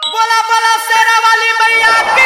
बोला बोला शेरा वाली मैया की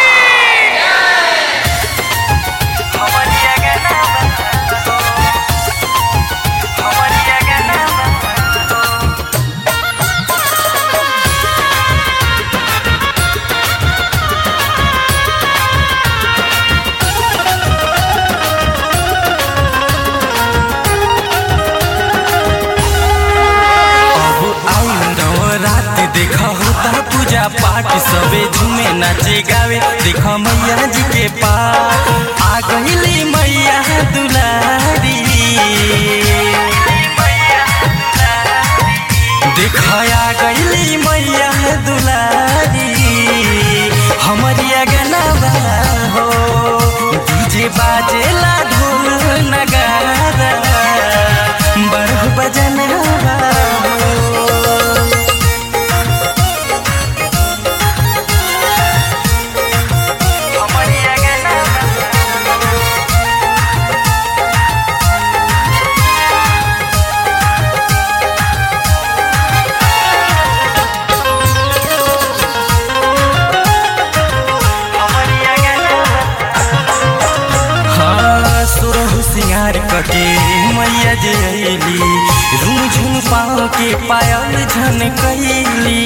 देखा होता पूजा पाठ सबे झूमे नाचे गावे देखा मैया जी के पाठ आ गईली मैया दुलारी देखा आ गईली मैया दुलारी हमरिया गनावा हो डीजे बाजेला ढोल नगारा बरह बजनवा सिंगार कके मैया जैली झुम पाँव के पायल झन कैली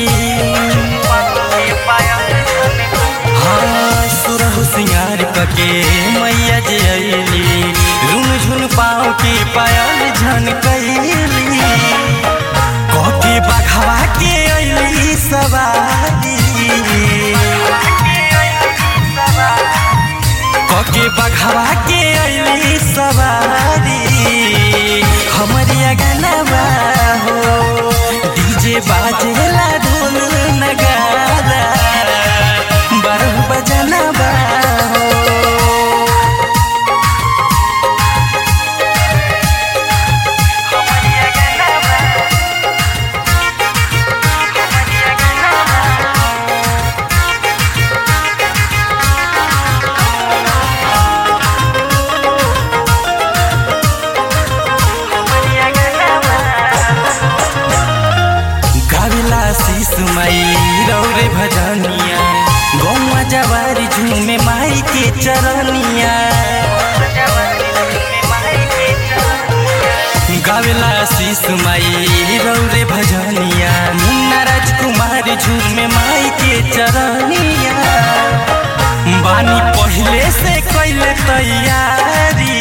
हाँ सुरहु सिंगार कके मैया जैली झुम पाँव के पायल झन कैली कके बघवा के अली सवारी कके बघवा के अली सवारी हमरिया गनवा हो डीजे बाजेला ढोल नगारा बरह बजनवा हो माई रौरे भजनिया गौवा जवारी झूमे माई के चरनिया गावेला शीश माई रौरे भजनिया मुन्ना राजकुमार झूमे माई के चरनिया बानी पहले से कैले तैयारी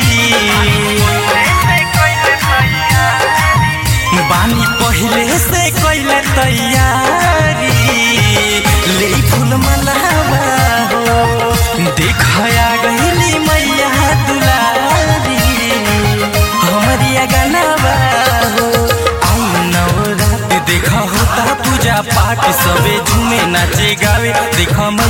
बानी पहले से कैले तैयारी ले फूल मलावा हो देखया गईली मैया दुलारी हमरिया गनावा हो आई नवरात देखा होता पूजा पाठ सबे झूमे नाचे गावे देखा